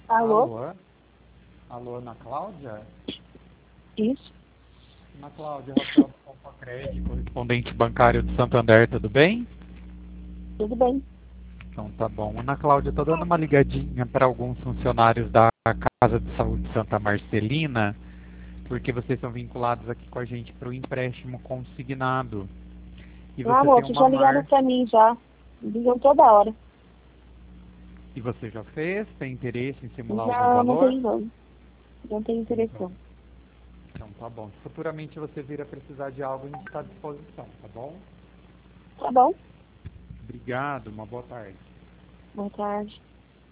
Alô? Alô? Alô, Ana Cláudia? Isso, Ana Cláudia, Rafael do Compacred, correspondente bancário de Santander, tudo bem? tudo bem. Então tá bom. Ana Cláudia, tô dando uma ligadinha para alguns funcionários da Casa de Saúde Santa Marcelina, porque vocês são vinculados aqui com a gente para o empréstimo consignado. E Ah, você tem moço, uma já ligaram margem. pra mim já. Ligam toda hora. E você já fez? Tem interesse em simular algum Não, não valor? tenho não. Não tenho interesse Então, não. então tá bom. Se futuramente você vir a precisar de algo, a gente está à disposição, tá bom? Tá bom? Obrigado, uma boa tarde. Boa tarde.